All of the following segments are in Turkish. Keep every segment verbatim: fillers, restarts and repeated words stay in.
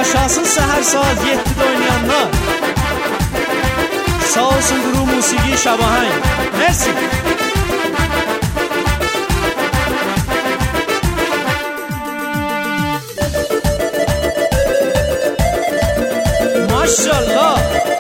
Yaşasın səhər saat yeddidə oynayanlar. Sağ olsun Quru Musiqi Şabahan. Mersi. Maşallah.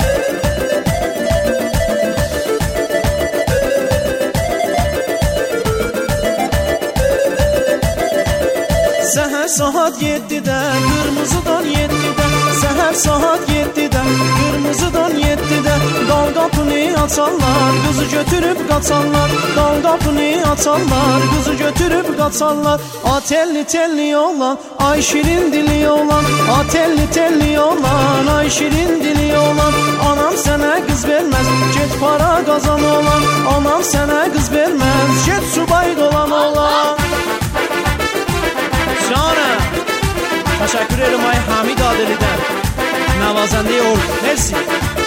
Səhər saat yeddidə, qırmızıdan yeddidə. Səhər saat yeddidə, qırmızıdan yeddidə. Dal qapını açarlar, qızı götürüb qaçarlar. Dal qapını açarlar, qızı götürüb qaçarlar. A telli telli olan, ay şirin dili olan. A telli telli olan, ay şirin dili olan. Anam sənə qız verməz, get para qazan olan. Anam sənə qız verməz, get subay dolan olan. Canım, teşekkür ederim ay Hamid Adeli'den. Navazende ol, mersi.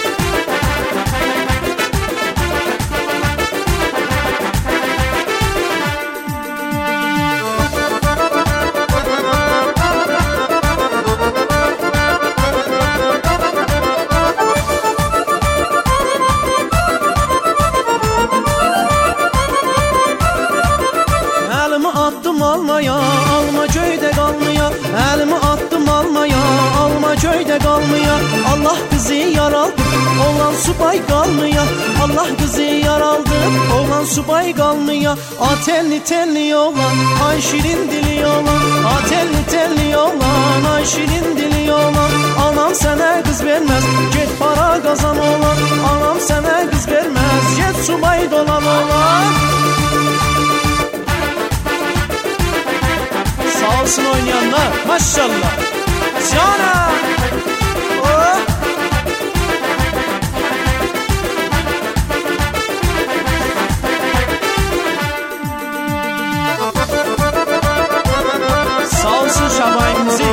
Elimi attım almaya, alma köyde kalmaya. Elimi attım almaya, alma köyde kalmaya. Allah kızı yaraldı, oğlan subay kalmaya. Allah kızı yaraldı, oğlan subay kalmaya. A telli telli oğlan, ay şirin dili oğlan. A telli telli oğlan, ay şirin dili oğlan. Anam sana kız vermez, get para kazan oğlan. Anam sana kız vermez, get subay dolan oğlan. Sağ olsun oynayanlar, maşallah. Cana. Oh. Sağ olsun Şabahan Müzik.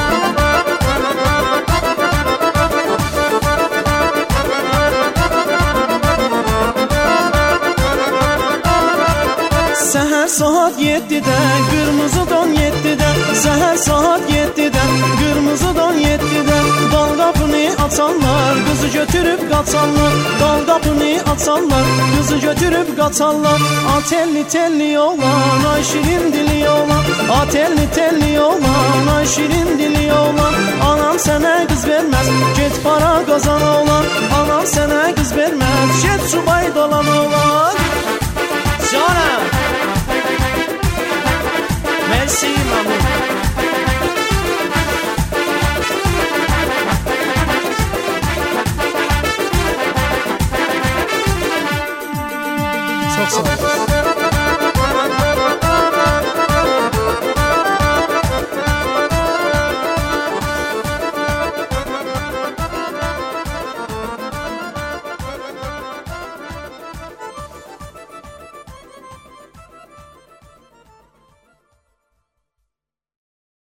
Səhər saat yeddidə, qırmızı don yeddidə. Səhər saat yeddidə, qırmızı don yeddidə. Dal qapını açarlar, qızı götürüb qaçarlar. Dal qapını açarlar, qızı götürüb qaçarlar. A telli telli olan, ay şirin dili olan. A telli telli olan, ay şirin dili olan. Anam sənə qız verməz, get para qazan olan. Anam sənə qız verməz, get subay dolan olan.